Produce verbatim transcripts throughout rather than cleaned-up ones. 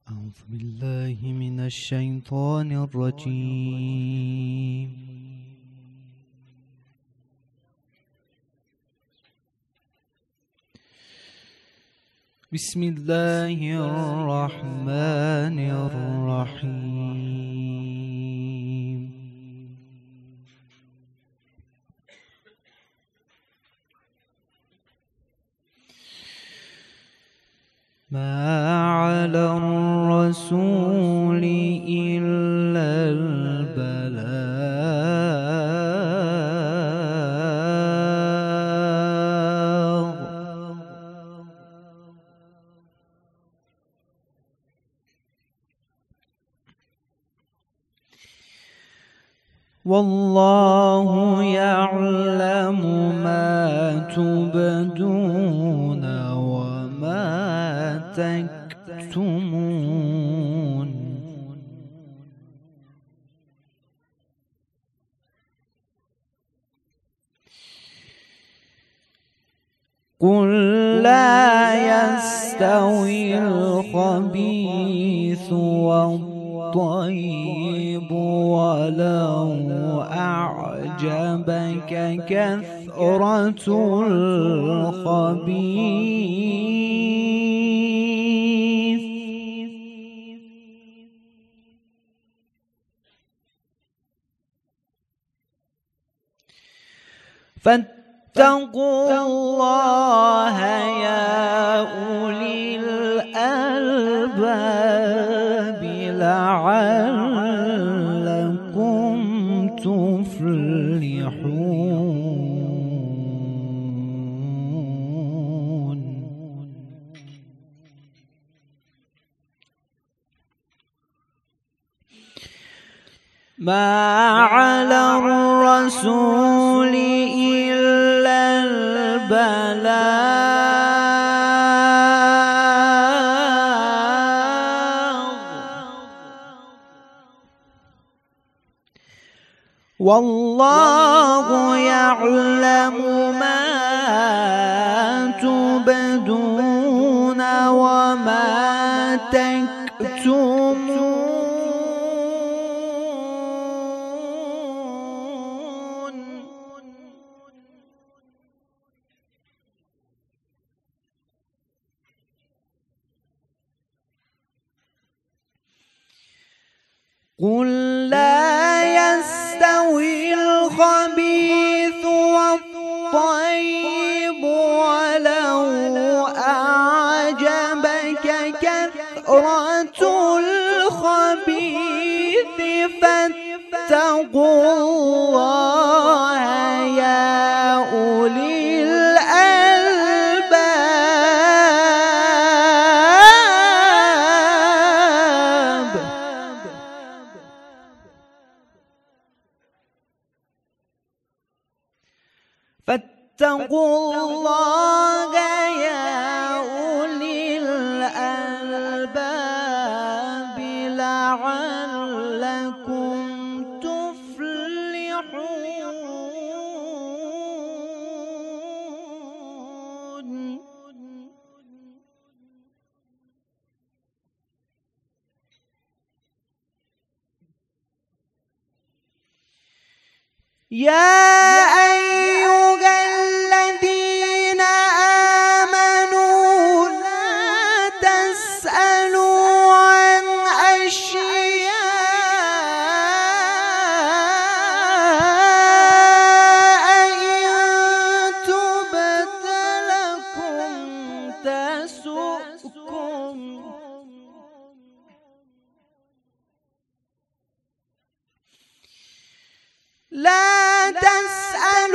أعوذ بالله من الشيطان الرجيم. بسم الله الرحمن الرحيم. ما على الرسول إلا البلاغ. والله يعلم ما تبدون وما تكتمون. قل لا يستوي الخبيث والطيب ولو أعجبك كثرة الخبيث فاتقوا الله يا أولي الألباب لعلكم تفلحون. ما على الرسول إلا البلاغ. والله يعلم ما تبدون وما تكتمون. قل لا يستوي الخبيث والطيب ولو أعجبك كثرة الخبيث فاتقوا الله يا أولي الألباب. فاتقوا الله يا أولي الألباب لعلكم تفلحون. يا أيها الذين آمنوا لا تسألوا عن أشياء إن تبد لكم تسؤكم لا تسألوا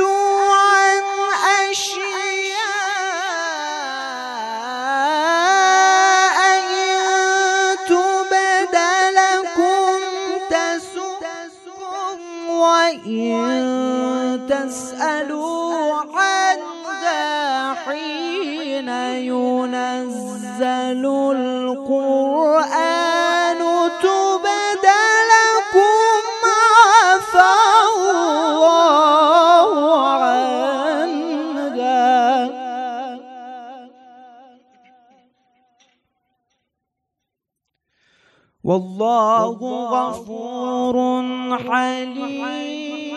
والله غفور حليم.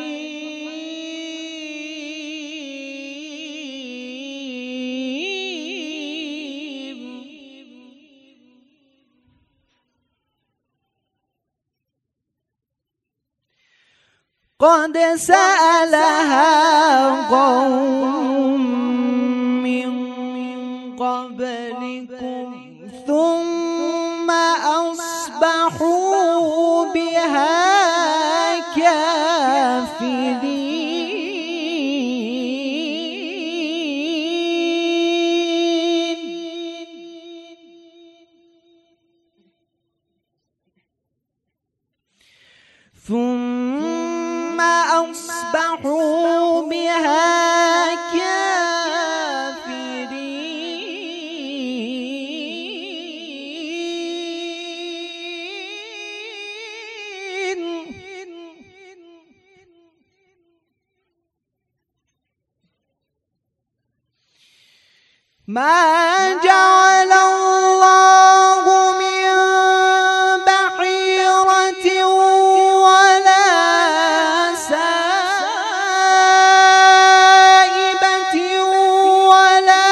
قد سألها قوم من قبلكم ثم أصبحوا بها كافرين. ثم أصبحوا بها كافرين. ما جعل الله من بحيرة ولا سائبة ولا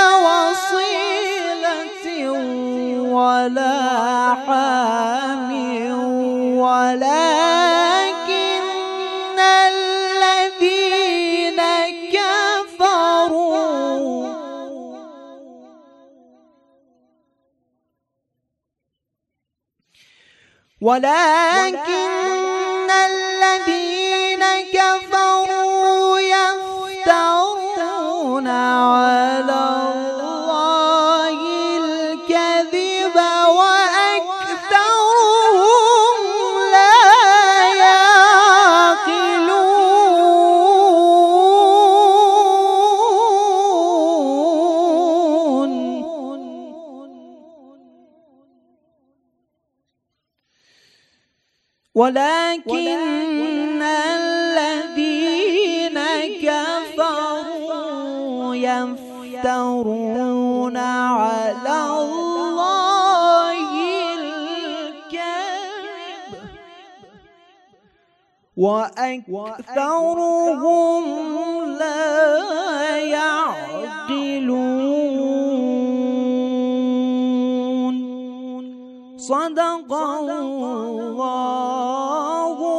وصيلة ولا حام ولكن الذين كفروا ولكن الذين كفروا يفترون على الله الكذب وأكثرهم لا يعقلون. ولكن الذين كفروا يفترون على الله الكذب وأكثرهم لا يعقلون. صدق الله